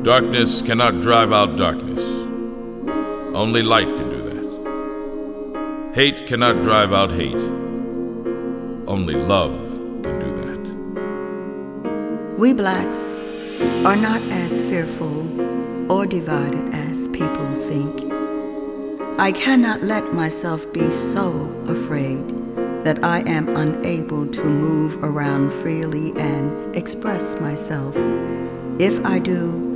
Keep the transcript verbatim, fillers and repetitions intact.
Darkness cannot drive out darkness. Only light can do that. Hate cannot drive out hate. Only love can do that. We blacks are not as fearful or divided as people think. I cannot let myself be so afraid that I am unable to move around freely and express myself. If I do,